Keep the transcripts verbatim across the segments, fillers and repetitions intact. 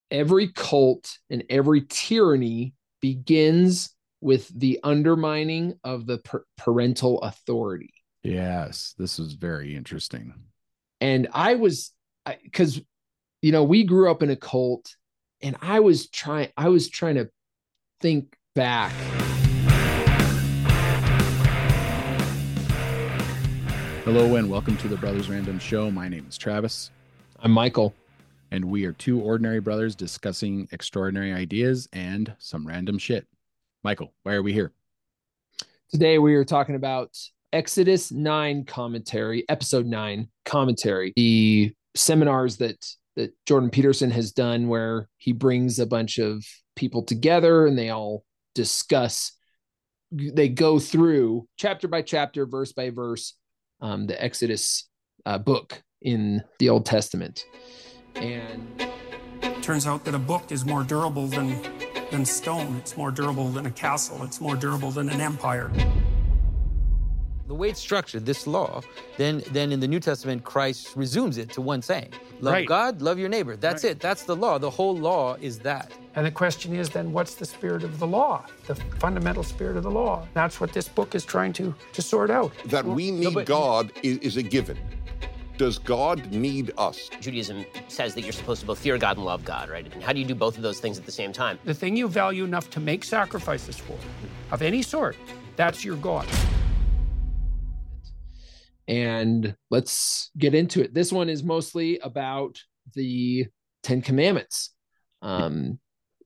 every cult and every tyranny begins with the undermining of the per- parental authority. Yes, this is very interesting. And I was, because, you know, we grew up in a cult, and I was trying, I was trying to think back. Hello and welcome to the Brothers Random Show. My name is Travis. I'm Michael. And we are two ordinary brothers discussing extraordinary ideas and some random shit. Michael, why are we here? Today we are talking about Exodus nine commentary, episode nine commentary, the seminars that that Jordan Peterson has done where he brings a bunch of people together and they all discuss, they go through chapter by chapter, verse by verse, um, the Exodus uh, book in the Old Testament. And it turns out that a book is more durable than than stone. It's more durable than a castle. It's more durable than an empire. The way it's structured, this law, then then in the New Testament, Christ resumes it to one saying. Love Right. God, love your neighbor. That's Right. it. That's the law. The whole law is that. And the question is then, what's the spirit of the law? The fundamental spirit of the law. That's what this book is trying to, to sort out. That we need but- God is, is a given. Does God need us? Judaism says that you're supposed to both fear God and love God, right? And how do you do both of those things at the same time? The thing you value enough to make sacrifices for, of any sort, that's your God. and let's get into it. This one is mostly about the Ten Commandments. Um,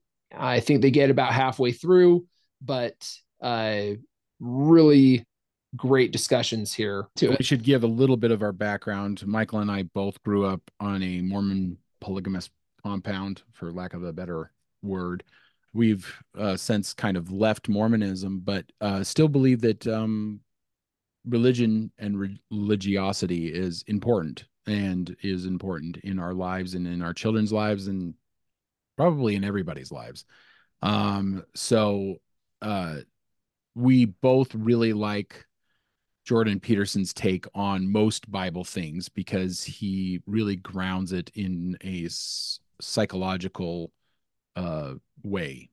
I think they get about halfway through, but uh, really great discussions here to We it. should give a little bit of our background. Michael and I both grew up on a Mormon polygamous compound, for lack of a better word. We've uh, since kind of left Mormonism, but uh, still believe that um, religion and re- religiosity is important and is important in our lives and in our children's lives and probably in everybody's lives. Um, so uh, we both really like Jordan Peterson's take on most Bible things because he really grounds it in a s- psychological uh, way.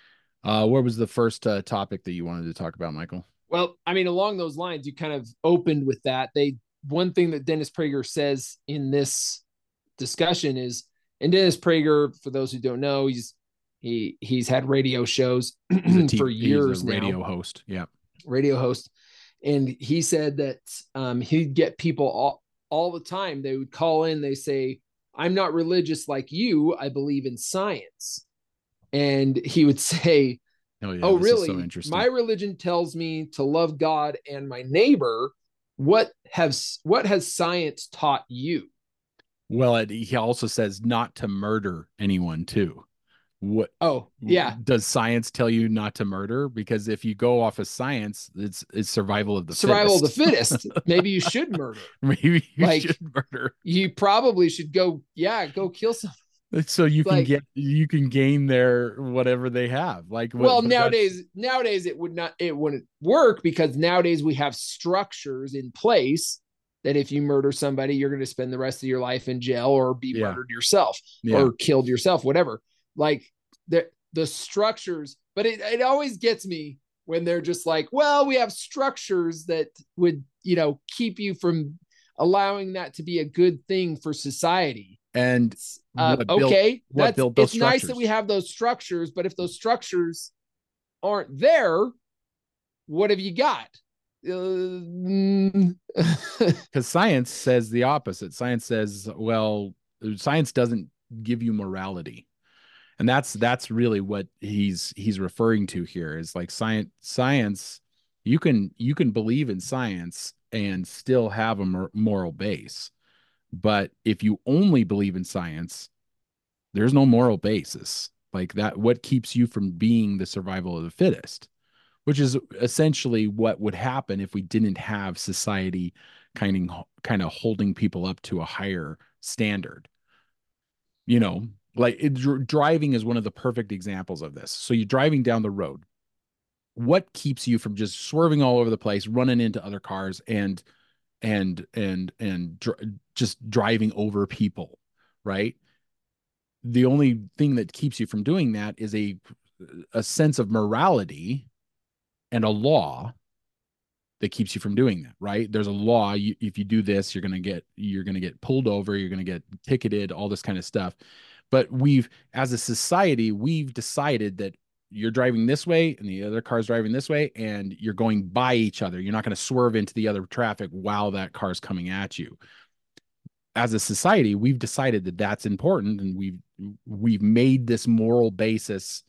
Uh, what was the first uh, topic that you wanted to talk about, Michael? Well, I mean, along those lines, you kind of opened with that. They one thing that Dennis Prager says in this discussion is, and Dennis Prager, for those who don't know, he's he he's had radio shows He's a for T- years he's a radio now, host. Yeah. radio host, and he said that um, he'd get people all all the time. They would call in, they say, "I'm not religious like you. I believe in science," and he would say, Oh, yeah, oh, this is really? so interesting. My religion tells me to love God and my neighbor. What has what has science taught you? Well, it, he also says not to murder anyone too. What? Oh, yeah. Does science tell you not to murder? Because if you go off of science, it's it's survival of the Survival fittest. of the fittest. Maybe you should murder. Maybe you Like, should murder You probably should go, yeah, go kill someone. so you can like- get you can gain their whatever they have. Like what- Well, but nowadays, nowadays it would not, it wouldn't work because nowadays we have structures in place that if you murder somebody, you're going to spend the rest of your life in jail or be Yeah. murdered yourself Yeah. or killed yourself, whatever. Like the the structures, but it, it always gets me when they're just like, well, we have structures that would, you know, keep you from allowing that to be a good thing for society. and Uh, what built- okay, what that's built those it's nice that structures? we have those structures, but if those structures aren't there, what have you got? Uh, mm. because science says the opposite. Science says, well, science doesn't give you morality. And that's that's really what he's he's referring to here is like science science you can you can believe in science and still have a mor- moral base. But if you only believe in science, there's no moral basis. Like that, what keeps you from being the survival of the fittest, which is essentially what would happen if we didn't have society kind of kind of holding people up to a higher standard. You know, like it, dr- driving is one of the perfect examples of this. So you're driving down the road. What keeps you from just swerving all over the place, running into other cars, and and and and dr- just driving over people, right? the only thing that keeps you from doing that is a a sense of morality and a law that keeps you from doing that, right? There's a law. You, if you do this, you're gonna get you're gonna get pulled over, you're gonna get ticketed, all this kind of stuff. But we've, as a society, we've decided that you're driving this way and the other car's driving this way, and you're going by each other. You're not going to swerve into the other traffic while that car's coming at you. As a society, we've decided that that's important, and we've we've made this moral basis.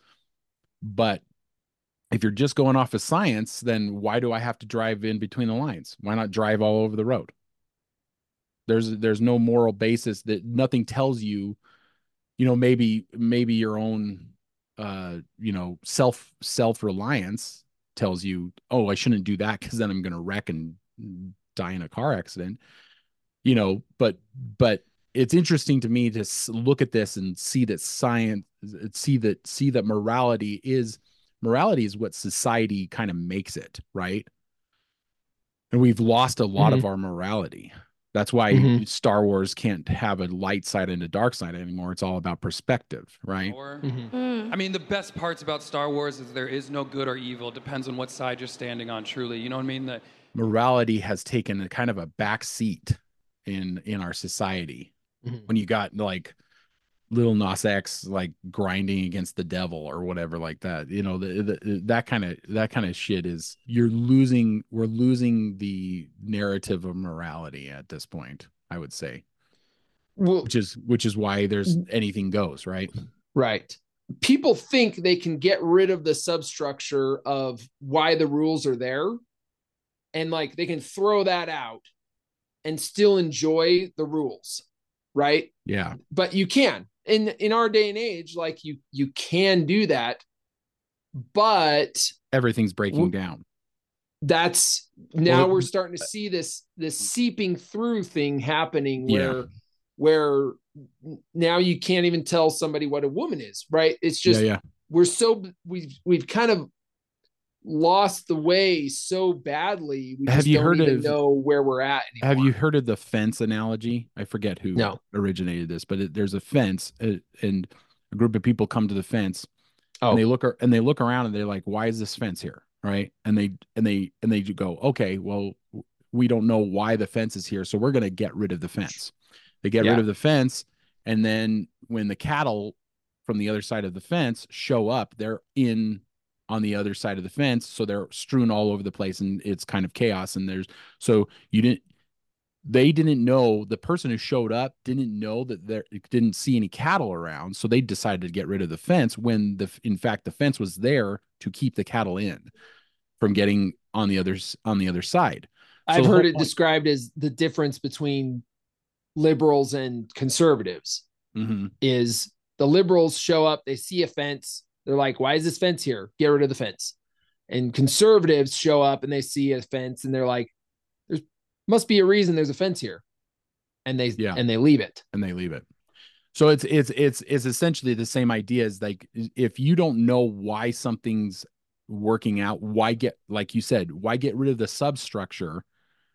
But if you're just going off of science, then why do I have to drive in between the lines? Why not drive all over the road? There's there's no moral basis, that nothing tells you, you know, maybe maybe your own uh, you know, self self-reliance tells you, oh, I shouldn't do that because then I'm going to wreck and die in a car accident. You know, but but it's interesting to me to look at this and see that science, see that see that morality is morality is what society kind of makes it, right? And we've lost a lot mm-hmm. of our morality. That's why mm-hmm. Star Wars can't have a light side and a dark side anymore. It's all about perspective, right? Mm-hmm. Mm. I mean, the best parts about Star Wars is there is no good or evil. It depends on what side you're standing on, truly. You know what I mean? The morality has taken a kind of a back seat in in our society. Mm-hmm. When you got like Lil Nas X like grinding against the devil or whatever like that, you know, the, the that kind of that kind of shit is, you're losing we're losing the narrative of morality at this point, I would say. Well, which is which is why there's anything goes, right? Right. People think they can get rid of the substructure of why the rules are there, and like they can throw that out and still enjoy the rules, right? Yeah. But you can. In in our day and age, like you you can do that, but everything's breaking down. That's now well, we're starting to see this this seeping through thing happening where yeah. where now you can't even tell somebody what a woman is, right? It's just yeah, yeah. we're so we've we've kind of lost the way so badly. We have just you don't heard even of, know where we're at anymore. Have you heard of the fence analogy? I forget who no. originated this, but it, there's a fence uh, and a group of people come to the fence oh. and they look and they look around and they're like, why is this fence here? Right. And they and they and they go, okay, well, we don't know why the fence is here, so we're going to get rid of the fence. They get yeah. rid of the fence. And then when the cattle from the other side of the fence show up, they're in on the other side of the fence, so they're strewn all over the place, and it's kind of chaos. And there's so you didn't they didn't know, the person who showed up didn't know that there didn't see any cattle around, so they decided to get rid of the fence when the in fact the fence was there to keep the cattle in from getting on the others on the other side. So I've heard it point, described as the difference between liberals and conservatives mm-hmm. is the liberals show up, they see a fence, they're like, why is this fence here? Get rid of the fence. And conservatives show up and they see a fence and they're like, there must be a reason there's a fence here. And they yeah. and they leave it. And they leave it. So it's it's it's it's essentially the same idea as, like, if you don't know why something's working out, why get, like you said, why get rid of the substructure?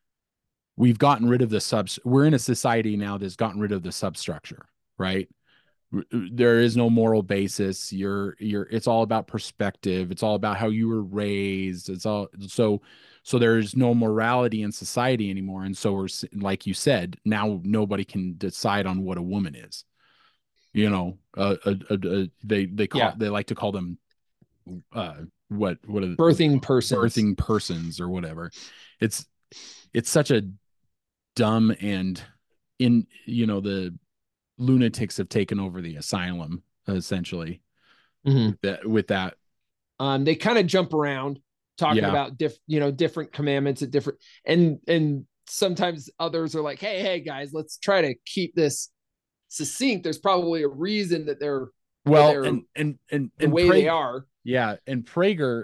We've gotten rid of the subs. We're in a society now that's gotten rid of the substructure, right? There is no moral basis. You're you're it's all about perspective. It's all about how you were raised. It's all so so there's no morality in society anymore. And so we're, like you said, now nobody can decide on what a woman is. You know, uh, uh, uh, uh they they call yeah. they like to call them uh what what are birthing persons birthing persons or whatever. It's it's such a dumb, and in you know the lunatics have taken over the asylum essentially. Mm-hmm. with that, with that. Um, they kind of jump around talking yeah. about diff, you know, different commandments at different, and and sometimes others are like, hey, hey guys, let's try to keep this succinct. There's probably a reason that they're well, they're and and and the and way Prager, they are. Yeah, and Prager,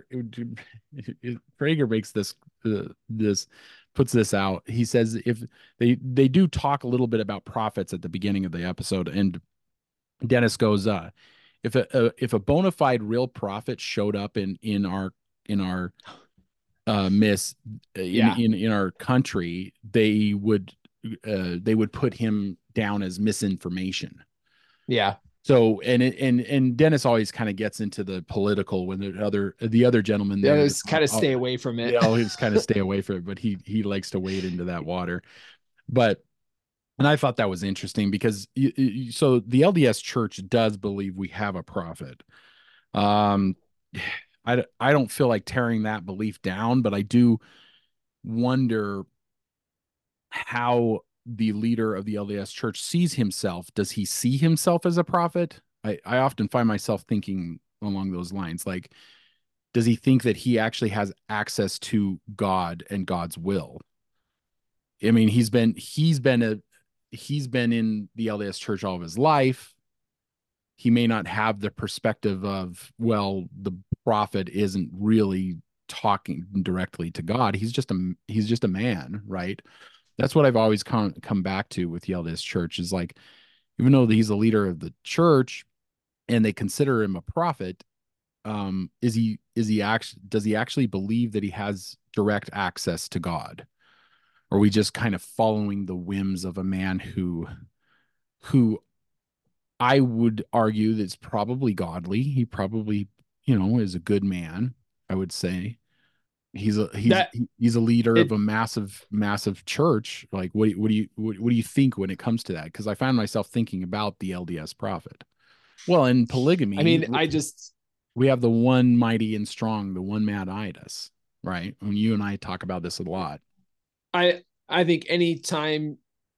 Prager makes this uh, this. puts this out. He says if they they do talk a little bit about prophets at the beginning of the episode, and Dennis goes, uh, if a, a if a bona fide real prophet showed up in in our in our uh miss in, yeah. in in our country, they would uh they would put him down as misinformation. Yeah. So and it, and and Dennis always kind of gets into the political when the other the other gentleman there yeah, just kind of stay away from it. Yeah, he just kind of stay away from it, but he he likes to wade into that water. But and I thought that was interesting because you, you, so the L D S Church does believe we have a prophet. Um, I I don't feel like tearing that belief down, but I do wonder how the leader of the L D S Church sees himself. Does he see himself as a prophet? I, I often find myself thinking along those lines. Like, does he think that he actually has access to God and God's will? I mean, he's been he's been a he's been in the L D S Church all of his life. He may not have the perspective of, well, the prophet isn't really talking directly to God. He's just a he's just a man, right? That's what I've always come come back to with the L D S Church is like, even though he's the leader of the church and they consider him a prophet, um, is he is he actually does he actually believe that he has direct access to God? Or are we just kind of following the whims of a man who who I would argue that's probably godly. He probably, you know, is a good man, I would say. He's a he's that, he's a leader it, of a massive massive church. Like, what what do you what, what do you think when it comes to that? Because I find myself thinking about the L D S prophet. Well, in polygamy, I mean, we, I just we have the one mighty and strong, the one mad Idas, right? When you and I talk about this a lot. I I think anytime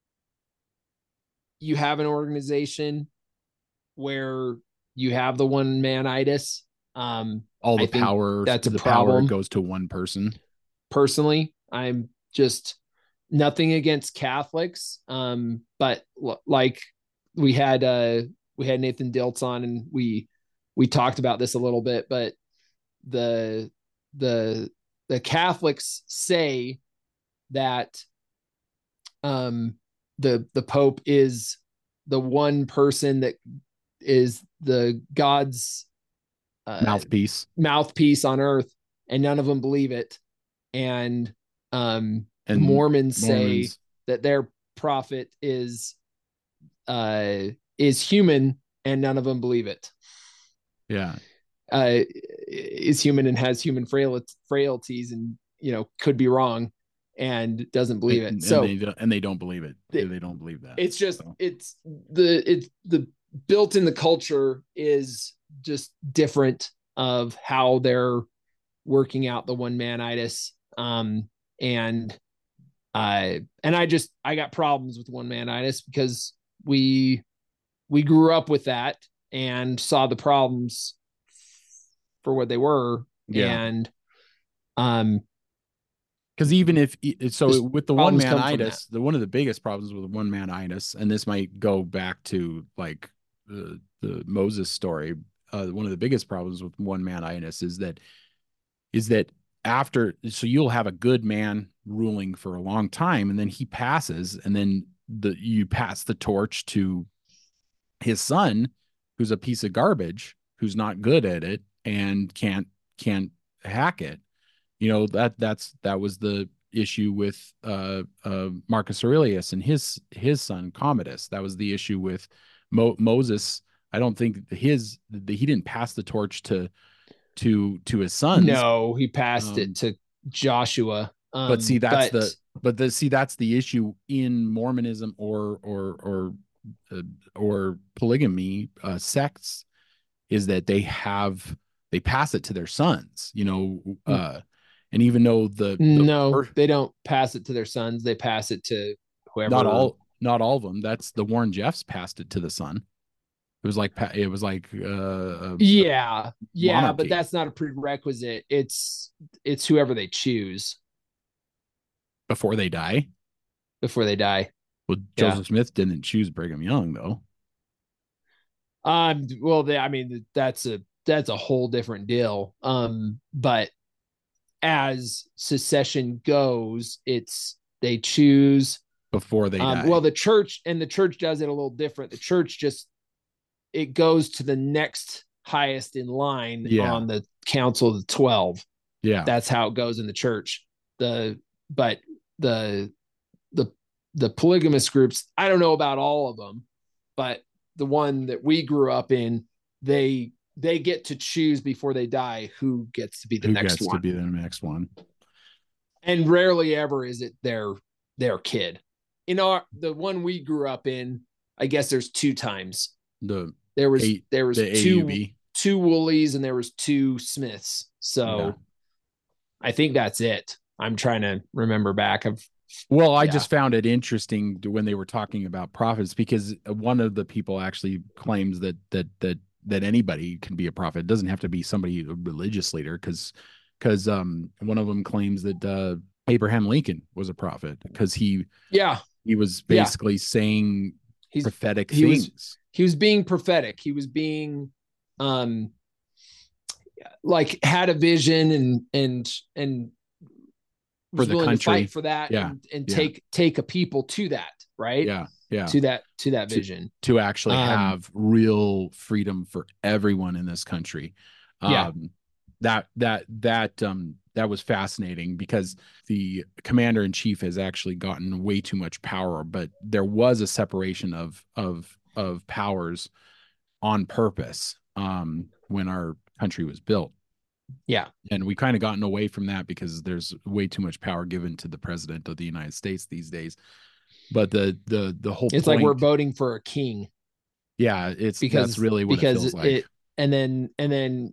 you have an organization where you have the one man itis, um, all the I think power that's a the problem. Power goes to one person. Personally, I'm just nothing against Catholics, um, but l- like we had uh, we had Nathan Diltz on, and we we talked about this a little bit. But the the the Catholics say that um, the the Pope is the one person that is the God's uh, mouthpiece mouthpiece on earth, and none of them believe it. And um, and Mormons, Mormons say that their prophet is uh, is human, and none of them believe it. Yeah, uh, is human and has human frail- frailties, and you know could be wrong, and doesn't believe and, it. And so they don't, and they don't believe it. They, they don't believe that. It's just so. it's the it's the built in the culture is just different of how they're working out the one man itis. Um, and I, and I just, I got problems with one man itis because we, we grew up with that and saw the problems for what they were. Yeah. And, um, because even if so with the one man itis, the one of the biggest problems with the one man itis, and this might go back to like the, the Moses story. Uh, one of the biggest problems with one man itis is that, is that after, so you'll have a good man ruling for a long time, and then he passes, and then the you pass the torch to his son, who's a piece of garbage, who's not good at it and can't can't hack it. You know, that that's that was the issue with uh, uh, Marcus Aurelius and his his son Commodus. That was the issue with Mo- Moses. I don't think his the, he didn't pass the torch to to to his sons. No, he passed um, it to Joshua. Um, but see, that's but, the but the see that's the issue in Mormonism or or or uh, or polygamy uh, sects, is that they have they pass it to their sons. You know. Uh, And even though the, the no, first, they don't pass it to their sons, they pass it to whoever. Not all, not all of them. That's the Warren Jeffs passed it to the son. It was like it was like uh, yeah, yeah, monarchy. But that's not a prerequisite. It's it's whoever they choose before they die. Before they die. Well, Joseph yeah. Smith didn't choose Brigham Young though. Um. Well, they, I mean, that's a that's a whole different deal. Um. But as secession goes, it's they choose before they um, die. Well, the church and the church does it a little different. The church just it goes to the next highest in line yeah. on the council of the twelve. Yeah, that's how it goes in the church. The but the the the polygamous groups, I don't know about all of them, but the one that we grew up in, they they get to choose before they die who gets to be the Who next gets one. to be the next one? And rarely ever is it their their kid. In our the one we grew up in, I guess there's two times. The There was A, there was the two A U B. two Woolies and there was two Smiths. So Yeah. I think that's it. I'm trying to remember back. Of Well, I Yeah. just found it interesting to- when they were talking about prophets, because one of the people actually claims that that that that anybody can be a prophet. It doesn't have to be somebody, a religious leader, because because um one of them claims that uh, Abraham Lincoln was a prophet because he yeah, he was Yeah. basically saying he's prophetic he was- things. he was being prophetic. He was being um like had a vision and and and For was the willing country. to fight for that Yeah. and, and Yeah. take take a people to that, right? yeah, yeah. To that to that To- vision. to actually Um, have real freedom for everyone in this country. Yeah. Um, that that that um that was fascinating because the commander in chief has actually gotten way too much power, but there was a separation of of of powers on purpose um when our country was built. Yeah. And we kind of gotten away from that because there's way too much power given to the president of the United States these days. But the the the whole It's point, like we're voting for a king. yeah, it's Because that's really what because it feels like. it and then and then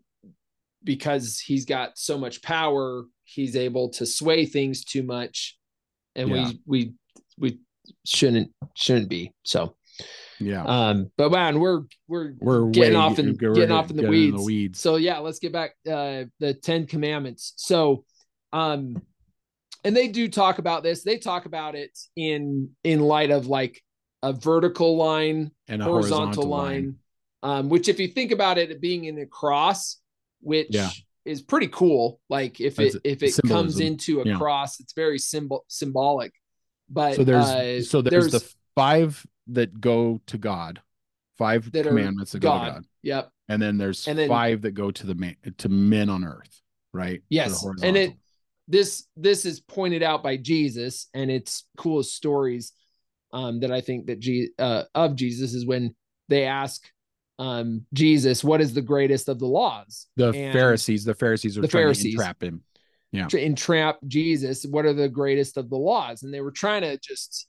because he's got so much power, he's able to sway things too much, and Yeah. we we we shouldn't shouldn't be. So yeah. um but man, we're we're We're getting way- off and we're getting off in the, getting in weeds. the weeds. So yeah, let's get back uh the Ten Commandments. So um and they do talk about this. They talk about it in in light of like a vertical line, And a horizontal, horizontal line, um, which if you think about it being in a cross, which Yeah. is pretty cool. Like if That's it if it comes symbolism. into a Yeah. cross, it's very symbol symbolic. But So there's uh, so there's, the five that go to God, five that are commandments that go to God, Yep. and then there's And then- five that go to the man, to men on earth, right? For the Yes, and it horizontal. this this is pointed out by Jesus, and it's coolest stories um, that I think that G, uh, of Jesus is when they ask um, Jesus, "What is the greatest of the laws?" the And Pharisees, the Pharisees are the trying Pharisees. to entrap him. Yeah. to entrap Jesus. What are the greatest of the laws? And they were trying to just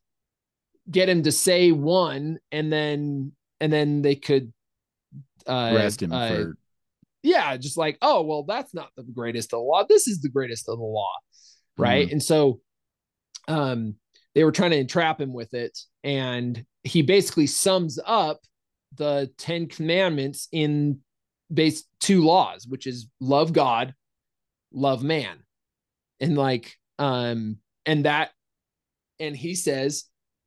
get him to say one, and then and then they could uh, Arrest him uh, for yeah, just like, oh, well, that's not the greatest of the law. This is the greatest of the law. Right. Mhm. And so um, they were trying to entrap him with it. And he basically sums up the Ten Commandments in base two laws, which is love God, love man. And like, um, and that, and he says,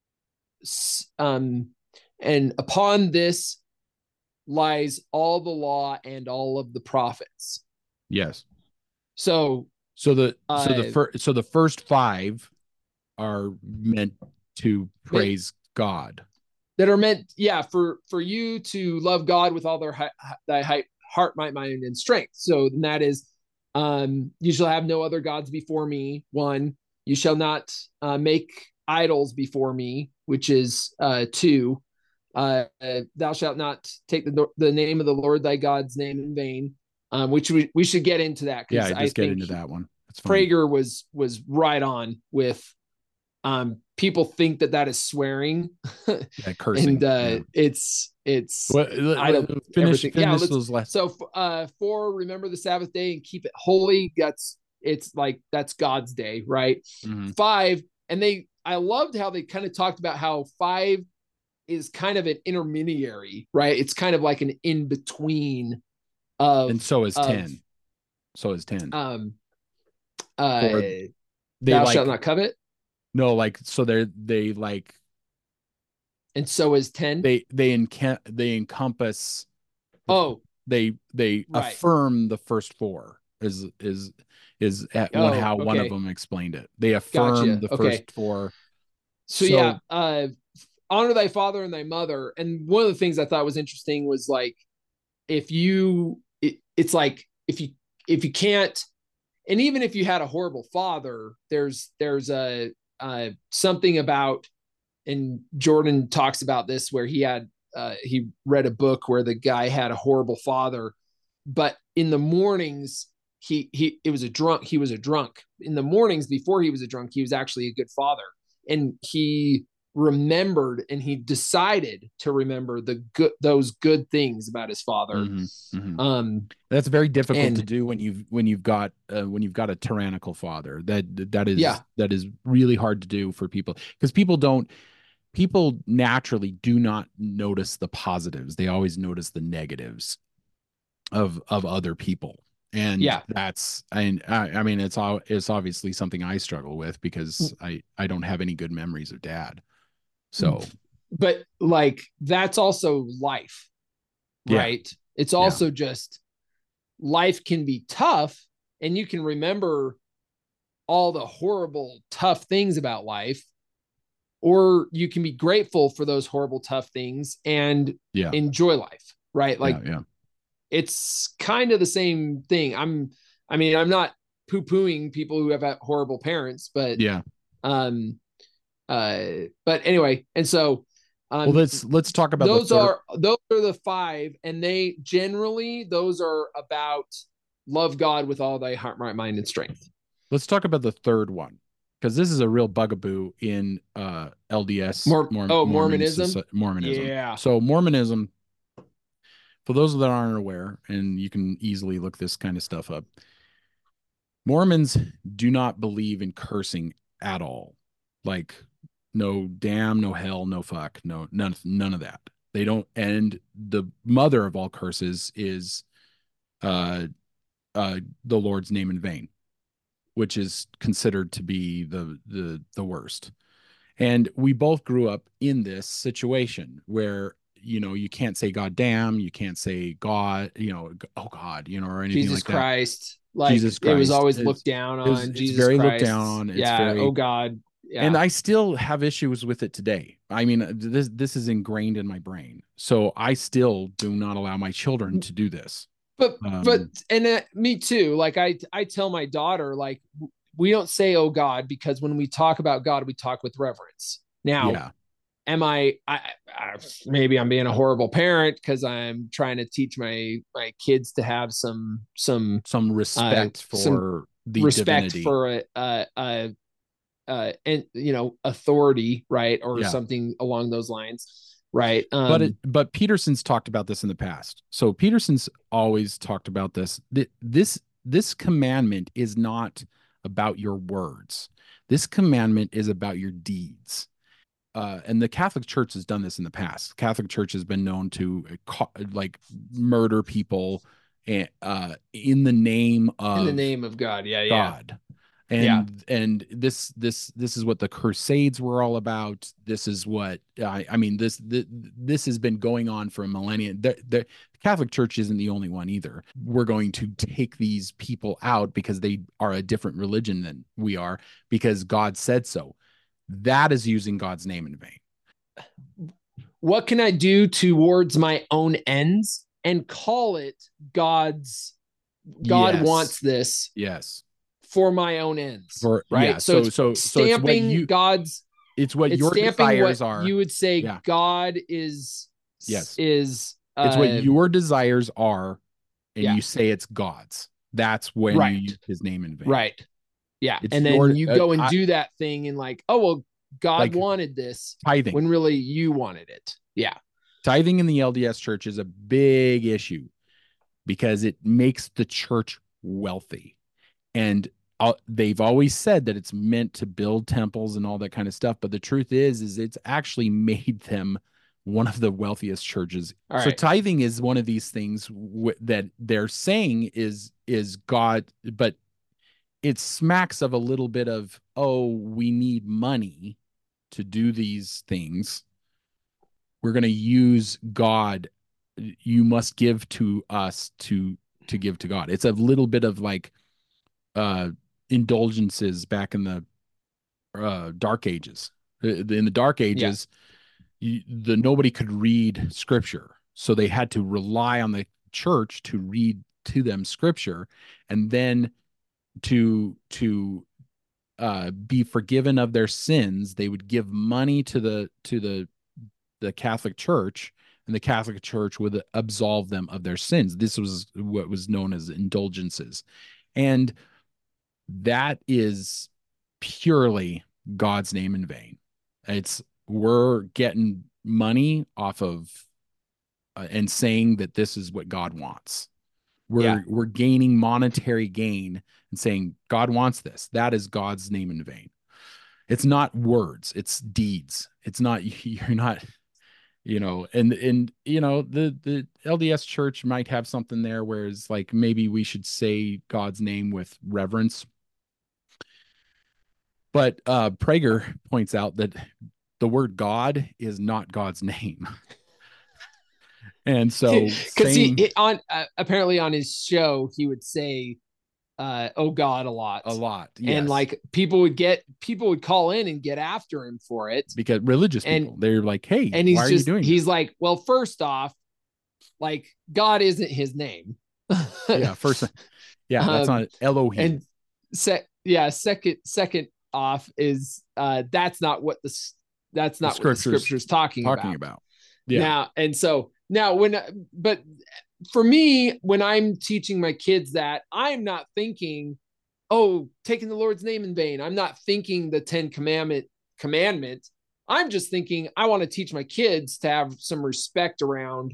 s- um, and upon this lies all the law and all of the prophets. yes. So So the so the Uh, first so the first five are meant to praise God. that are meant, yeah, for for you to love God with all their hi- thy hi- heart, might, mind, and strength. So and that is, um, you shall have no other gods before me. One, you shall not uh, make idols before me, which is uh, two. Uh, uh, thou shalt not take the the name of the Lord thy God's name in vain. Um, which we, we should get into that. Yeah, because just I get think into that one. That's fine. Prager was was right on with. Um, people think that that is swearing, Yeah, cursing. and uh, yeah. it's it's What, let- I don't- let- finish everything. Yeah, finish let's- those last. so. Uh, for remember the Sabbath day and keep it holy. That's it's like that's God's day, right? Mhm. Five, and they I loved how they kind of talked about how five is kind of an intermediary, right? It's kind of like an in between of And so is of, ten. So is ten. Um, uh, Or they thou like shalt not covet, no, like so they're they like and so is ten. they they enca- they encompass. oh, They they Right. affirm the first four. Is is is at Oh, one how one of okay. them explained it. They affirm Gotcha. the Okay. first four. So, So- yeah, uh, honor thy father and thy mother. And one of the things I thought was interesting was like, if you, it, it's like if you if you can't, and even if you had a horrible father, there's there's a uh, something about, and Jordan talks about this where he had uh, he read a book where the guy had a horrible father, but in the mornings he he it was a drunk he was a drunk in the mornings. Before he was a drunk, he was actually a good father, and he remembered and he decided to remember the good those good things about his father. Mm-hmm, mm-hmm. Um, that's very difficult and, to do when you've when you've got uh, when you've got a tyrannical father. That that is yeah. that is really hard to do for people, because people don't people naturally do not notice the positives. They always notice the negatives of of other people. And yeah. that's and I, I mean it's all it's obviously something I struggle with, because I I don't have any good memories of dad. So, but like that's also life, right? Yeah. It's also yeah. just life can be tough, and you can remember all the horrible, tough things about life, or you can be grateful for those horrible, tough things and yeah. enjoy life, right? Like, yeah, yeah. it's kind of the same thing. I'm, I mean, I'm not poo-pooing people who have had horrible parents, but yeah. Um, uh, but anyway, and so, um, well, let's let's talk about those the are those are the five, and they generally those are about love God with all thy heart, mind, and strength. Let's talk about the third one, because this is a real bugaboo in uh, L D S. Mor- Mormon, oh, Mormon Mormonism. Soci- Mormonism. Yeah. So Mormonism, for those that aren't aware, and you can easily look this kind of stuff up, Mormons do not believe in cursing at all. Like, no damn, no hell, no fuck, no none, none of that. They don't. And the mother of all curses is uh, uh, the Lord's name in vain, which is considered to be the the the worst. And we both grew up in this situation where, you know, you can't say God damn, you can't say God, you know, oh God, you know, or anything Jesus like Christ. that. Like, Jesus Christ. It was always it's, looked down on. It's, it's Jesus very Christ. looked down on. It's yeah. very, oh God. Yeah. And I still have issues with it today. I mean, this this is ingrained in my brain. So I still do not allow my children to do this. But um, but and uh, me too. Like I I tell my daughter, like, we don't say oh God, because when we talk about God, we talk with reverence. Now, yeah. am I, I, I maybe I'm being a horrible parent because I'm trying to teach my my kids to have some some some respect uh, for some the respect divinity. for a, a, a uh and you know authority, right, or yeah. something along those lines, right? Um but it, but Peterson's talked about this in the past. So Peterson's always talked about this. This this commandment is not about your words. This commandment is about your deeds. Uh, and the Catholic Church has done this in the past. The Catholic Church has been known to uh, like murder people and, uh, in the name of in the name of God. Yeah, God. yeah. And yeah. and this this this is what the Crusades were all about. This is what I, I mean. This, this this has been going on for a millennia. The, the Catholic Church isn't the only one either. We're going to take these people out because they are a different religion than we are, because God said so. That is using God's name in vain. What can I do towards my own ends and call it God's? God yes. wants this. Yes. For my own ends, for, right? Yeah, so, so, so, so stamping so it's what you, God's. It's what it's your desires what are. You would say yeah. God is. Yes. Is uh, it's what your desires are, and yeah. you say it's God's. That's when right. you use His name in vain. Right. Yeah, it's and then your, you go uh, and I, do that thing, and like, oh well, God like wanted this tithing when really you wanted it. Yeah. Tithing in the L D S Church is a big issue because it makes the church wealthy. And I'll, they've always said that it's meant to build temples and all that kind of stuff. But the truth is, is it's actually made them one of the wealthiest churches. All so right. Tithing is one of these things w- that they're saying is, is God, but it smacks of a little bit of, oh, we need money to do these things. We're going to use God. You must give to us to, to give to God. It's a little bit of like, uh, indulgences back in the uh, Dark Ages. In the Dark Ages, yeah. you, the nobody could read Scripture, so they had to rely on the church to read to them Scripture, and then to to uh, be forgiven of their sins, they would give money to the to the the Catholic Church and the Catholic Church would absolve them of their sins. This was what was known as indulgences. And that is purely God's name in vain. It's we're getting money off of uh, and saying that this is what God wants. We're Yeah. we're gaining monetary gain and saying God wants this. That is God's name in vain. It's not words, it's deeds. It's not you're not, you know, and and you know, the the L D S church might have something there, whereas like maybe we should say God's name with reverence. But uh Prager points out that the word God is not God's name. And so because he, he on uh, apparently on his show he would say uh oh God a lot a lot yes. And like people would get people would call in and get after him for it, because religious and, people, they're like, hey, and he's why just are you doing he's this? like, well, first off, like God isn't his name. yeah first yeah that's um, not Elohim. And sec yeah second second off is uh that's not what the that's not the what the scripture's talking, talking about. about yeah Now, and so now when, but for me, when I'm teaching my kids that, I'm not thinking, oh, taking the Lord's name in vain. I'm not thinking the Ten Commandment commandment. I'm just thinking I want to teach my kids to have some respect around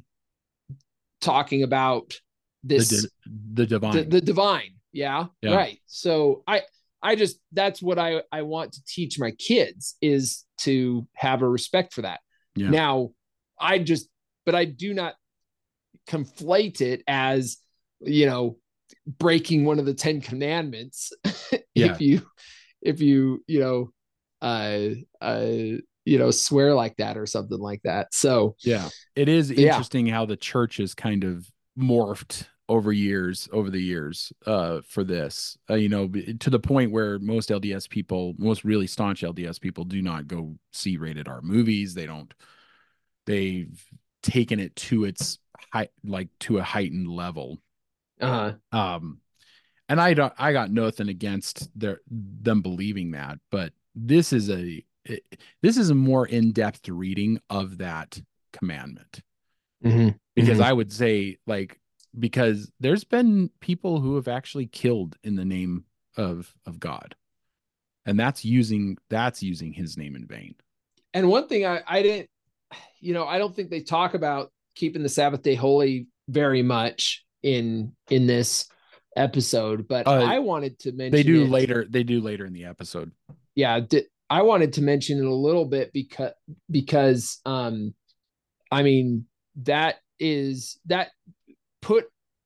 talking about this, the, the divine, the, the divine. Yeah, yeah. Right. So I, I just, that's what I, I want to teach my kids, is to have a respect for that. Yeah. Now, I just, but I do not conflate it as, you know, breaking one of the Ten Commandments. Yeah. if you, if you, you know, uh, uh, you know, swear like that or something like that. So yeah, it is yeah. interesting how the church has kind of morphed over years, over the years, uh, for this, uh, you know, to the point where most L D S people, most really staunch L D S people, do not go see rated R movies. They don't. They've taken it to its height, like to a heightened level. Uh-huh. Um, and I don't, I got nothing against their them believing that, but this is a it, this is a more in-depth reading of that commandment. Mm-hmm. Because mm-hmm. I would say, like, because there's been people who have actually killed in the name of of God, and that's using that's using his name in vain. And one thing I, I didn't, you know, I don't think they talk about keeping the Sabbath day holy very much in in this episode, but uh, I wanted to mention they do it. later. They do later in the episode. Yeah, di- I wanted to mention it a little bit because because um, I mean that is that put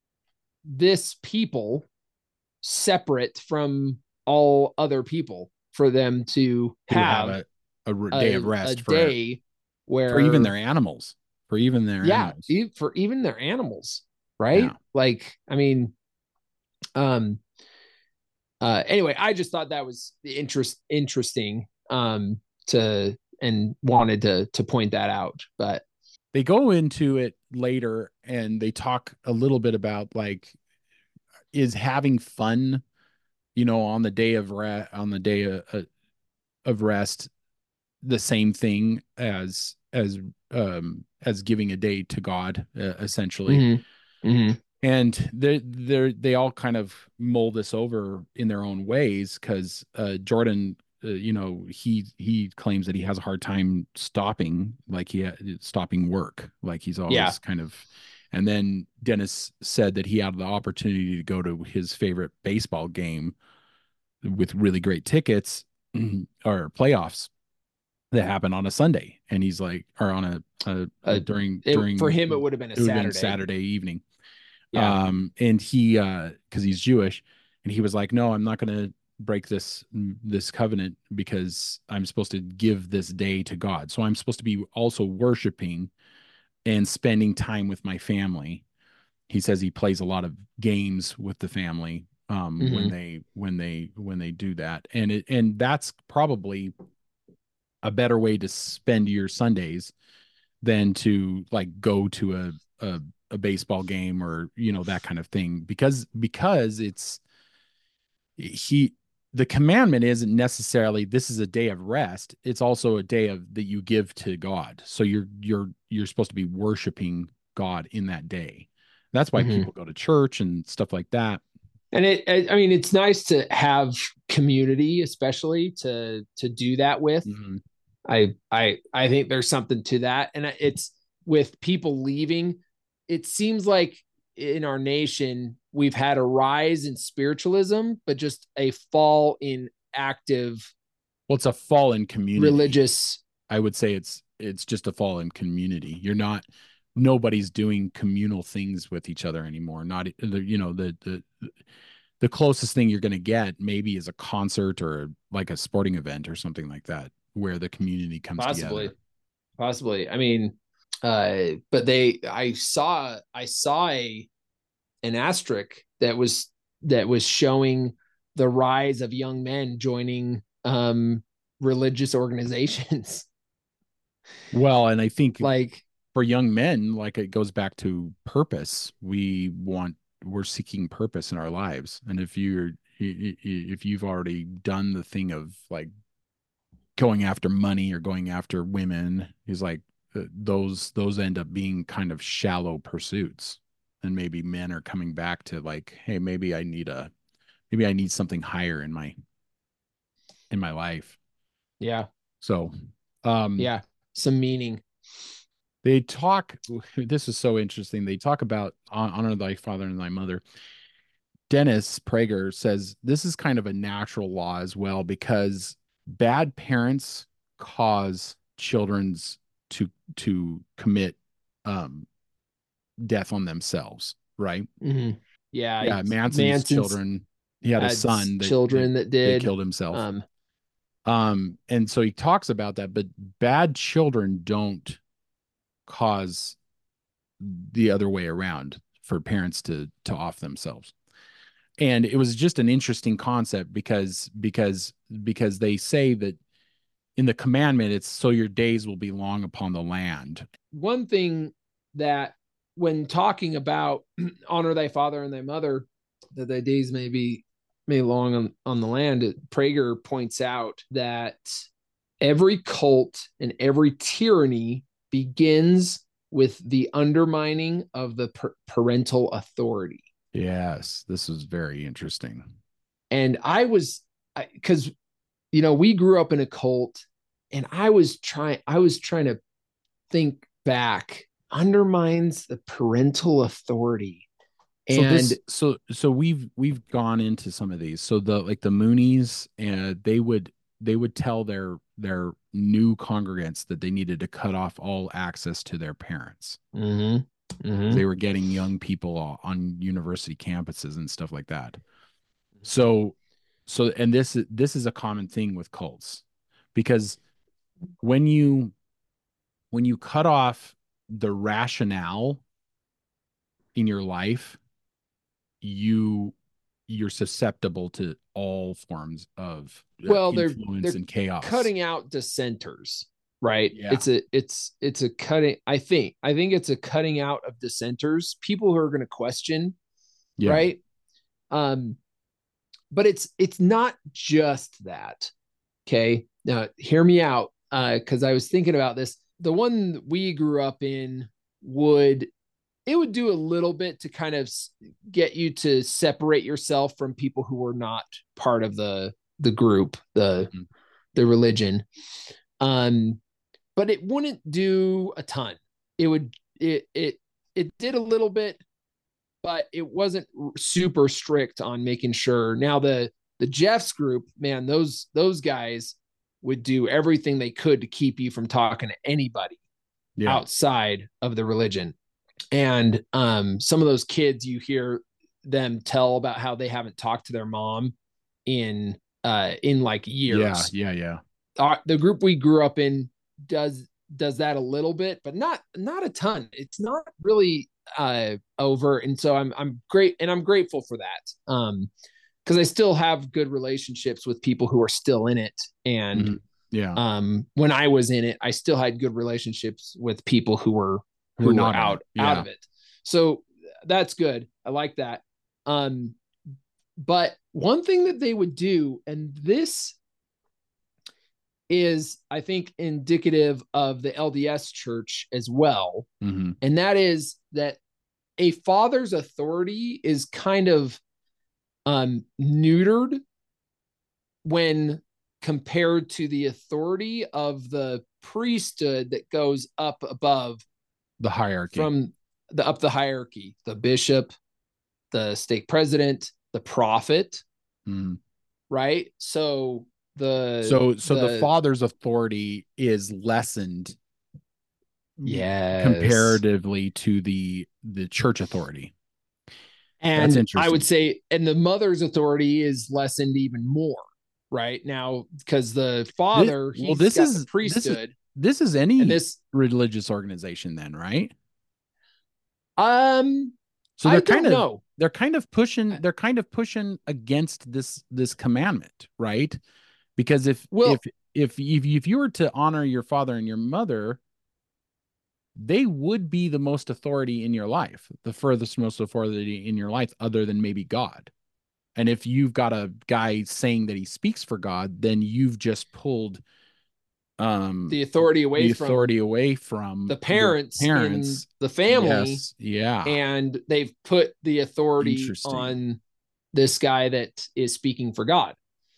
this people separate from all other people for them to have, have a, a day a, of rest a for, day where for even their animals, for even their yeah, animals. e- for even their animals, right? Yeah. Like, I mean, um, uh, anyway, I just thought that was interest interesting, um, to and wanted to to point that out. But they go into it later and they talk a little bit about, like, is having fun, you know, on the day of re- on the day of, of rest the same thing as as um as giving a day to God, uh, essentially. Mm-hmm. Mm-hmm. And they they they all kind of mold this over in their own ways, because uh, Jordan, uh, you know, he he claims that he has a hard time stopping, like he stopping work, like he's always Yeah. kind of. And then Dennis said that he had the opportunity to go to his favorite baseball game with really great tickets, or playoffs that happened on a Sunday, and he's like, or on a, a, a during it, during for him it would have been a it would have been Saturday. Saturday evening. Yeah. Um, and he, uh, cause he's Jewish, and he was like, no, I'm not going to break this, this covenant, because I'm supposed to give this day to God. So I'm supposed to be also worshiping and spending time with my family. He says he plays a lot of games with the family, um, Mhm. when they, when they, when they do that. And it, and that's probably a better way to spend your Sundays than to, like, go to a, a, a baseball game, or, you know, that kind of thing, because because it's he the commandment isn't necessarily this is a day of rest. It's also a day of that you give to God. So you're you're you're supposed to be worshiping God in that day. That's why Mhm. people go to church and stuff like that. And it, I I mean, it's nice to have community, especially to to do that with. Mhm. I I I think there's something to that, and it's with people leaving. It seems like in our nation we've had a rise in spiritualism, but just a fall in active Well, it's a fall in community. religious. I would say it's it's just a fall in community. You're not nobody's doing communal things with each other anymore. Not you know the the the closest thing you're going to get maybe is a concert or like a sporting event or something like that where the community comes Possibly, together. possibly. I mean, uh, but they. I saw. I saw a an asterisk that was that was showing the rise of young men joining um, religious organizations. Well, and I think Like, for young men, like it goes back to purpose. We want we're seeking purpose in our lives, and if you're if you've already done the thing of like going after money or going after women, is like uh, those those end up being kind of shallow pursuits, and maybe men are coming back to like, hey, maybe I need a maybe I need something higher in my in my life. yeah, So, um, yeah, some meaning. they talk, this is so interesting. They talk about honor thy father and thy mother. Dennis Prager says this is kind of a natural law as well, because bad parents cause children's to to commit um, death on themselves, right? Mm-hmm. Yeah, Yeah, Manson's, Manson's children. He had a had son that children that, that did that killed himself. Um, Um, and so he talks about that, but bad children don't cause the other way around for parents to to off themselves. And it was just an interesting concept because because because they say that in the commandment it's so your days will be long upon the land. One thing that when talking about honor thy father and thy mother, that thy days may be may long on, on the land, Prager points out that every cult and every tyranny begins with the undermining of the per- parental authority. Yes, this is very interesting. And I was, because, you know, we grew up in a cult, and I was trying, I was trying to think back, undermines the parental authority. So And this, so so we've we've gone into some of these. So the like the Moonies, and they would they would tell their their new congregants that they needed to cut off all access to their parents. mm-hmm, mm-hmm. They were getting young people on university campuses and stuff like that. So so and this this is a common thing with cults, because when you when you cut off the rationale in your life, you you're susceptible to all forms of uh, well, they're influence they're and chaos. cutting out dissenters, right? Yeah. It's a it's it's a cutting. I think I think it's a cutting out of dissenters, people who are going to question, Yeah. right? Um, but it's it's not just that. Okay, now hear me out, uh, because I was thinking about this. The one we grew up in would it would do a little bit to kind of get you to separate yourself from people who were not part of the the group, the mm-hmm. the religion. Um, but it wouldn't do a ton. It would it it it did a little bit, but it wasn't super strict on making sure. Now the the Jeffs group, man, those those guys would do everything they could to keep you from talking to anybody yeah. outside of the religion. And um, some of those kids, you hear them tell about how they haven't talked to their mom in uh, in like years. Yeah, yeah, yeah. Our, the group we grew up in does does that a little bit, but not not a ton. It's not really uh, over, and so I'm I'm great, and I'm grateful for that. Um, because I still have good relationships with people who are still in it, and mm-hmm. yeah. Um, when I was in it, I still had good relationships with people who were. who We're were not out, yeah. out of it. So that's good. I like that. Um, but one thing that they would do, and this is, I think, indicative of the L D S church as well. Mm-hmm. And that is that a father's authority is kind of um, neutered when compared to the authority of the priesthood that goes up above The hierarchy. from the up the hierarchy, the bishop, the stake president, the prophet, Mm. right? So the So so the, the father's authority is lessened, yes, comparatively to the the church authority. And That's interesting. I would say, and the mother's authority is lessened even more right now because the father, this, he's well, this got is the priesthood. This is, this is any and this religious organization, then, right? Um, so they're I kind don't of know. they're kind of pushing they're kind of pushing against this this commandment, right? Because if well, if if if if you were to honor your father and your mother, they would be the most authority in your life, the furthest most authority in your life, other than maybe God. And if you've got a guy saying that he speaks for God, then you've just pulled um the authority away the from authority away from the parents, the parents in the family. Yes. Yeah. And they've put the authority on this guy that is speaking for God.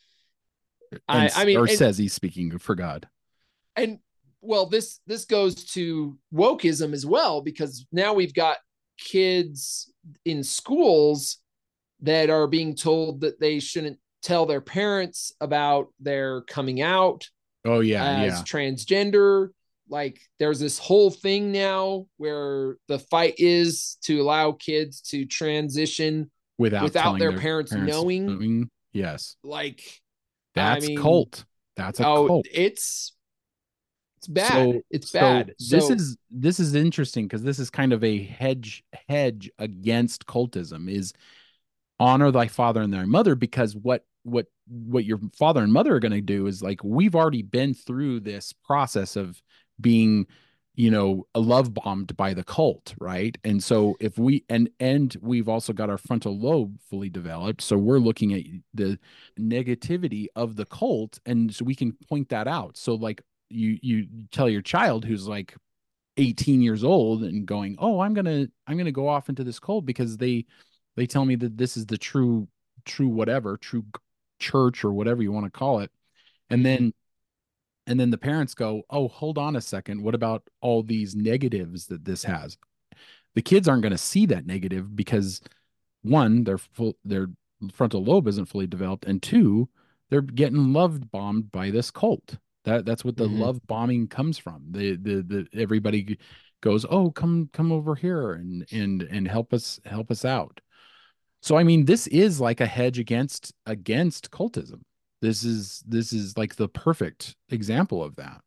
And, I, I mean, or and, says he's speaking for God. And well, this this goes to wokeism as well, because now we've got kids in schools that are being told that they shouldn't tell their parents about their coming out. Oh yeah, as yeah. transgender. Like there's this whole thing now where the fight is to allow kids to transition without, without their, their parents, parents knowing. knowing. Yes. Like that's I mean, cult. That's a oh, cult. It's it's bad. So, it's so bad. This so, is this is interesting because this is kind of a hedge hedge against cultism, is honor thy father and thy mother, because what what what your father and mother are going to do is, like, we've already been through this process of being, you know, a love bombed by the cult, right? And so if we and and we've also got our frontal lobe fully developed, so we're looking at the negativity of the cult, and so we can point that out. So like you you tell your child who's like eighteen years old and going, oh, i'm gonna i'm gonna go off into this cult because they they tell me that this is the true true whatever true church or whatever you want to call it. And then and then the parents go, oh, hold on a second, what about all these negatives that this has? The kids aren't going to see that negative because, one, their full their frontal lobe isn't fully developed, and two, they're getting love bombed by this cult. That that's what the mm-hmm. love bombing comes from. The the the everybody goes, oh, come come over here and and and help us help us out. So I mean, this is like a hedge against against cultism. This is this is like the perfect example of that.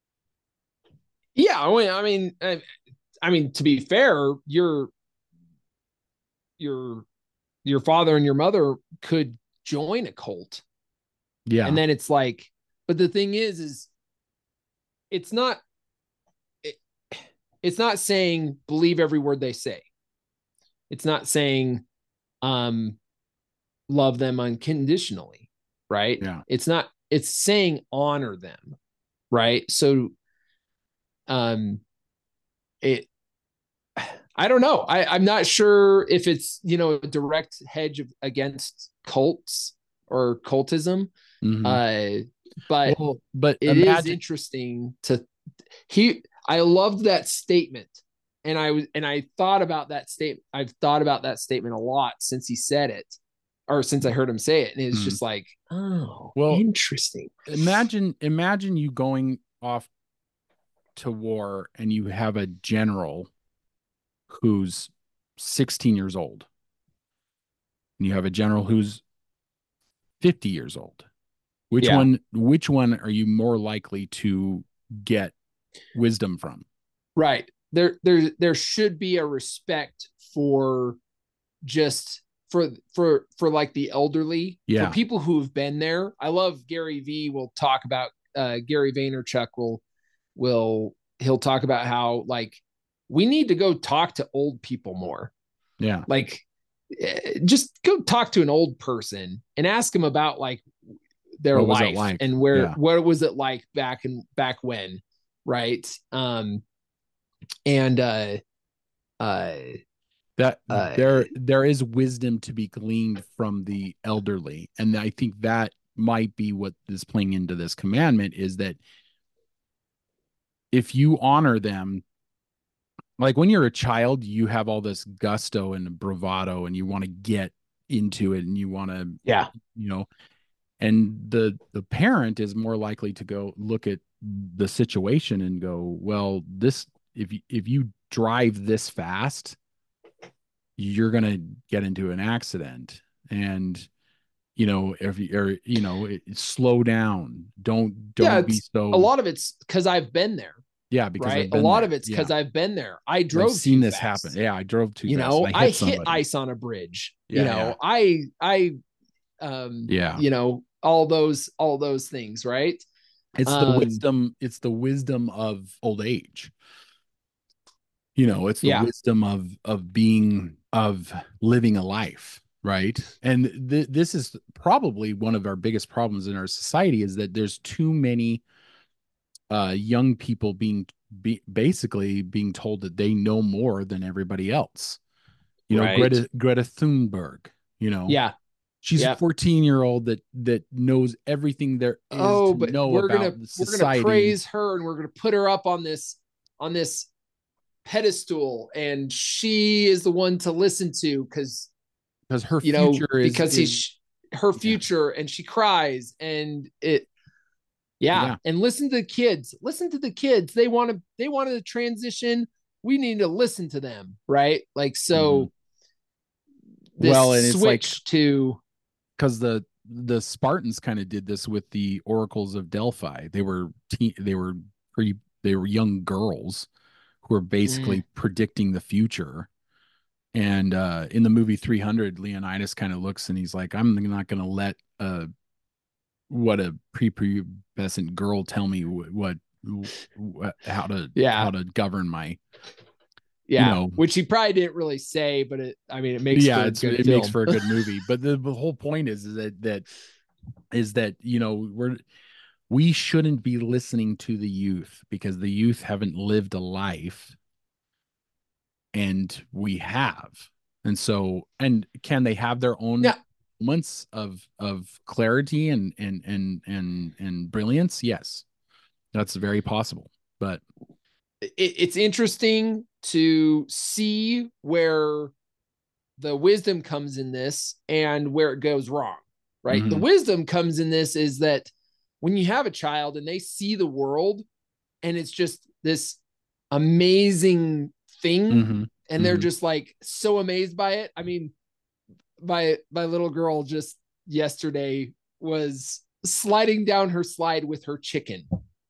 Yeah, I mean, I mean, I, I mean, to be fair, your your your father and your mother could join a cult. Yeah, and then it's like, but the thing is, is it's not it, it's not saying believe every word they say. It's not saying um love them unconditionally, right? Yeah. It's not, it's saying honor them, right? So um it I don't know. I, I'm not sure if it's, you know, a direct hedge of, against cults or cultism. Mm-hmm. Uh but well, but it imagine- is interesting to he I loved that statement. And I was, and I thought about that statement. I've thought about that statement a lot since he said it, or since I heard him say it. And it's mm. just like, oh, well, interesting. Imagine, imagine you going off to war and you have a general who's sixteen years old. And you have a general who's fifty years old. Which yeah. one, which one are you more likely to get wisdom from? Right. There, there, there should be a respect for just for, for, for like the elderly, yeah. for people who have been there. I love Gary V will talk about, uh, Gary Vaynerchuk will, will, he'll talk about how like, we need to go talk to old people more. Yeah. Like just go talk to an old person and ask them about like their What was it life like? and where, Yeah. what was it like back and back when, right? Um, and uh, uh, that uh, there there is wisdom to be gleaned from the elderly, and I think that might be what is playing into this commandment, is that if you honor them, like when you're a child, you have all this gusto and bravado and you want to get into it and you want to, yeah, you know, and the the parent is more likely to go look at the situation and go, well, this, if you, if you drive this fast, you're going to get into an accident. And, you know, if you, or, you know, it, slow down, don't, don't yeah, be so, a lot of it's because I've been there. yeah, because Right. I've A been lot there. of it's Yeah. because I've been there. I I've drove seen too this fast. happen. Yeah. I drove too You fast. know, and I, hit, hit ice on a bridge. Yeah, you know, yeah. I, I, um, Yeah. you know, all those, all those things, right? It's the Um, wisdom. It's the wisdom of old age. You know, it's the Yeah. wisdom of, of being, of living a life. Right. And th- this is probably one of our biggest problems in our society, is that there's too many uh, young people being be, basically being told that they know more than everybody else. You know, Right. Greta Greta Thunberg, you know, Yeah. she's Yeah. a fourteen year old that that knows everything there is Oh, to but know we're about gonna the we're society. gonna praise her and we're gonna put her up on this on this pedestal, and she is the one to listen to because because her you know future is because is, he's her yeah. future, and she cries and it. Yeah. Yeah. And listen to the kids. Listen to the kids. They want to, they wanted to transition. We need to listen to them. Right. Like, so this Well, and it's like, switch to, because the the Spartans kind of did this with the oracles of Delphi. They were teen, they were pretty they were young girls who were basically predicting the future. And uh, in the movie three hundred, Leonidas kind of looks and he's like, I'm not going to let uh, what a prepubescent girl tell me what, what how to Yeah. how to govern my, yeah, you know, which he probably didn't really say, but it, I mean, it makes yeah, for a it's, good it film. makes for a good movie. But the, the whole point is, is that that is that, you know, we're we shouldn't be listening to the youth because the youth haven't lived a life, and we have. And so, and can they have their own Yeah. moments of of clarity and and and and and brilliance? Yes, that's very possible. But It, it's interesting to see where the wisdom comes in this and where it goes wrong, right? Mhm. The wisdom comes in this is that when you have a child and they see the world and it's just this amazing thing, Mhm. and they're Mhm. just like so amazed by it. I mean, my my little girl just yesterday was sliding down her slide with her chicken.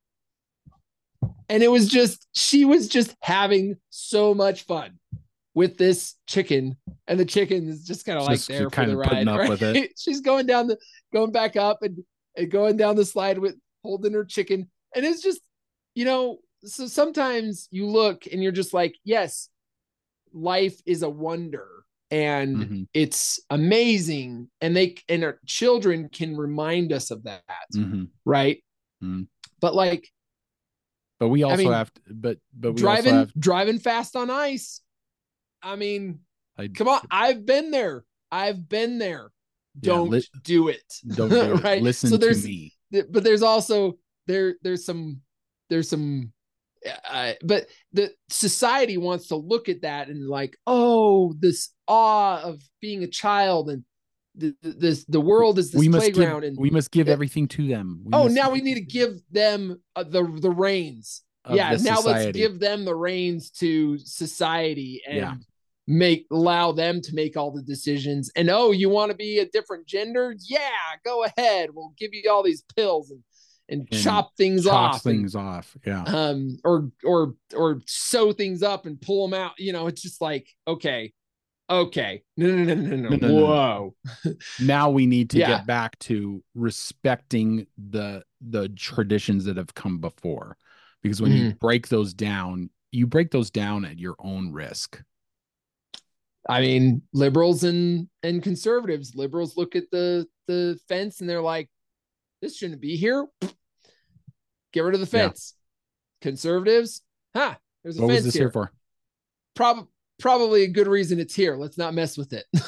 And it was just, she was just having so much fun with this chicken. And the chicken is just kind of like Just there for kind the of putting ride. up Right? with it. She's going down the, going back up and, and going down the slide with holding her chicken. And it's just, you know, so sometimes you look and you're just like, yes, life is a wonder and Mhm. it's amazing. And they, and our children can remind us of that. Mhm. Right. Mhm. But like, But we also mean, have to, but but we driving also have driving fast on ice. I mean, I, come on, I've been there. I've been there. Yeah, Don't li- do it. don't do it. Right. Listen so to there's, me. but there's also there there's some there's some uh, but the society wants to look at that and like, oh, this awe of being a child and the this the world is this We must playground give and we must give it- everything to them. We oh, must now we need to give them uh, the the reins. Of Yeah, the now let's society. give them the reins to society and Yeah. make allow them to make all the decisions. And oh, you want to be a different gender? Yeah, go ahead. We'll give you all these pills and and, And chop things chops off, things off. Yeah. and, um, or or or sew things up and pull them out. You know, it's just like okay, okay, no, no, no, no, no, No, no, no, no. whoa. Now we need to Yeah. get back to respecting the the traditions that have come before, because when you break those down, you break those down at your own risk. I mean, liberals and and conservatives. Liberals look at the the fence and they're like, this shouldn't be here. Get rid of the fence. Yeah. Conservatives, huh? There's a what fence was this here. here for? Probably probably a good reason it's here. Let's not mess with it.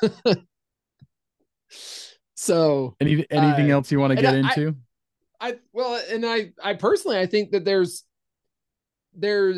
So Any anything uh, else you want to get I, into? I, I well, and I I personally I think that there's there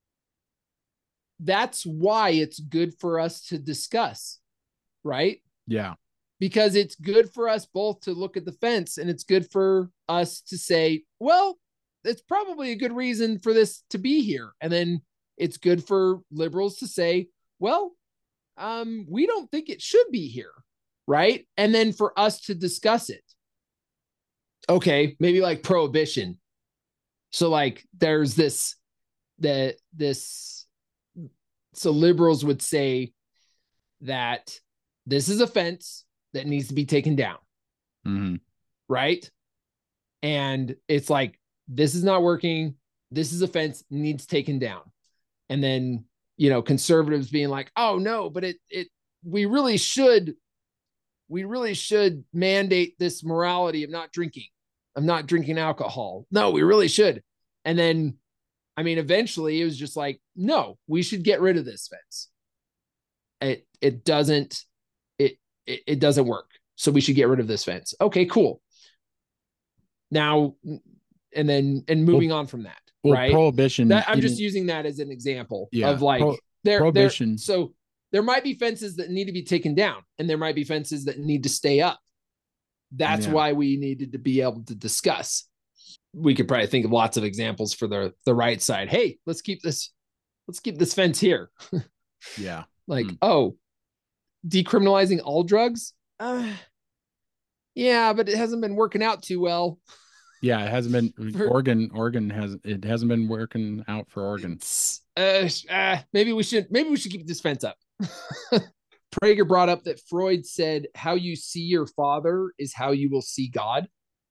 that's why it's good for us to discuss, right? Yeah. Because it's good for us both to look at the fence, and it's good for us to say, well, it's probably a good reason for this to be here. And then it's good for liberals to say, well, um, we don't think it should be here. Right. And then for us to discuss it. Okay. Maybe like prohibition. So like there's this, that this, so liberals would say that this is a fence that needs to be taken down. Mm-hmm. Right. And it's like, this is not working. This is a fence, needs taken down. And then, you know, conservatives being like, oh no, but it, it, we really should, we really should mandate this morality of not drinking, of not drinking alcohol. No, we really should. And then, I mean, eventually it was just like, no, we should get rid of this fence. It, it doesn't, it, it, it doesn't work. So we should get rid of this fence. Okay, cool. Now, and then, and moving well, on from that, well, right? Prohibition. That, I'm just using that as an example yeah, of like, pro- there, prohibition. There, so there might be fences that need to be taken down, and there might be fences that need to stay up. That's yeah. why we needed to be able to discuss. We could probably think of lots of examples for the, the right side. Hey, let's keep this, let's keep this fence here. Yeah. Like, mm. oh, decriminalizing all drugs? Uh, yeah, but it hasn't been working out too well. Yeah, it hasn't been for, Oregon. Oregon has it hasn't been working out for Oregon. Uh, uh, maybe we should maybe we should keep this fence up. Prager brought up that Freud said, "How you see your father is how you will see God."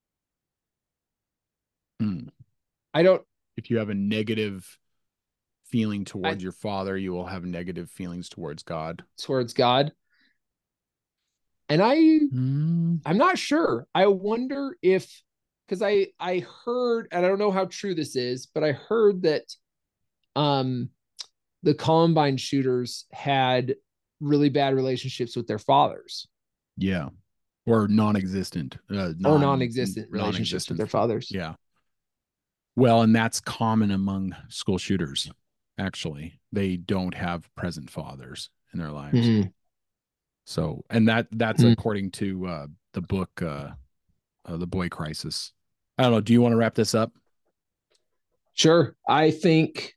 Hmm. I don't. If you have a negative feeling towards I, your father, you will have negative feelings towards God. Towards God. And I, hmm. I'm not sure. I wonder if. Because I, I heard, and I don't know how true this is, but I heard that um, the Columbine shooters had really bad relationships with their fathers. Yeah. Or non-existent. Uh, non, or non-existent relationships non-existent. with their fathers. Yeah. Well, and that's common among school shooters, actually. They don't have present fathers in their lives. Mm-hmm. So, and that that's mm-hmm. according to uh, the book, uh, uh, The Boy Crisis. I don't know. Do you want to wrap this up? Sure. I think,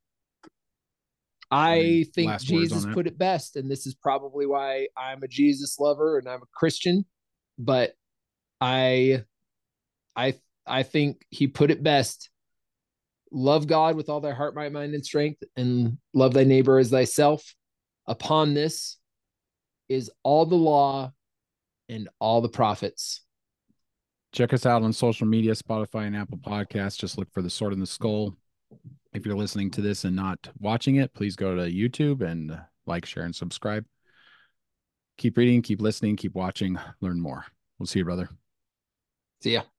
I think Last Jesus put it best, and this is probably why I'm a Jesus lover and I'm a Christian, but I, I, I think he put it best. Love God with all thy heart, might, mind, and strength, and love thy neighbor as thyself. Upon this is all the law and all the prophets. Check us out on social media, Spotify and Apple Podcasts. Just look for The Sword in the Skull. If you're listening to this and not watching it, please go to YouTube and like, share, and subscribe. Keep reading, keep listening, keep watching, learn more. We'll see you, brother. See ya.